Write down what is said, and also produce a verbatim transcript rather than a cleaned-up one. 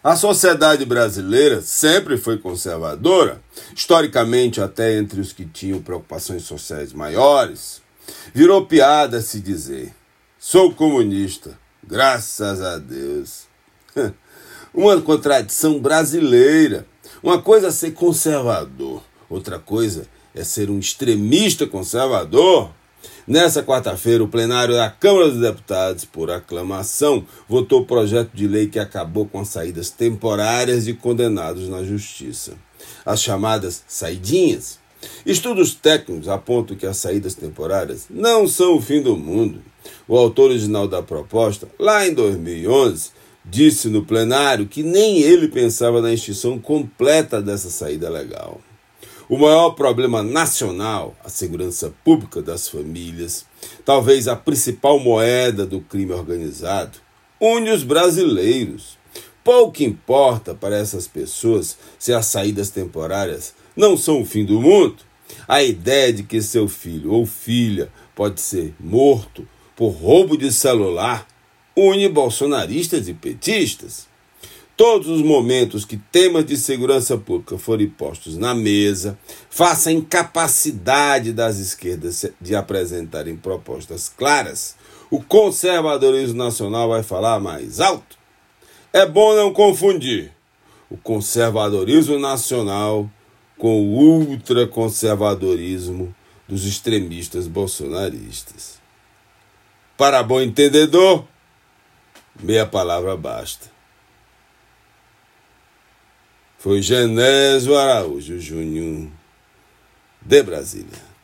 A sociedade brasileira sempre foi conservadora, historicamente até entre os que tinham preocupações sociais maiores. Virou piada se dizer: sou comunista, graças a Deus. Uma contradição brasileira. Uma coisa é ser conservador, outra coisa é ser um extremista conservador. Nessa quarta-feira, o plenário da Câmara dos Deputados, por aclamação, votou o projeto de lei que acabou com as saídas temporárias de condenados na Justiça, as chamadas saidinhas. Estudos técnicos apontam que as saídas temporárias não são o fim do mundo. O autor original da proposta, lá em dois mil e onze, disse no plenário que nem ele pensava na extinção completa dessa saída legal. O maior problema nacional, a segurança pública das famílias, talvez a principal moeda do crime organizado, une os brasileiros. Pouco importa para essas pessoas se as saídas temporárias não são o fim do mundo. A ideia de que seu filho ou filha pode ser morto por roubo de celular une bolsonaristas e petistas. Todos os momentos que temas de segurança pública forem postos na mesa, face à incapacidade das esquerdas de apresentarem propostas claras, o conservadorismo nacional vai falar mais alto. É bom não confundir o conservadorismo nacional com o ultraconservadorismo dos extremistas bolsonaristas. Para bom entendedor, meia palavra basta. Foi Genésio Araújo Júnior, de Brasília.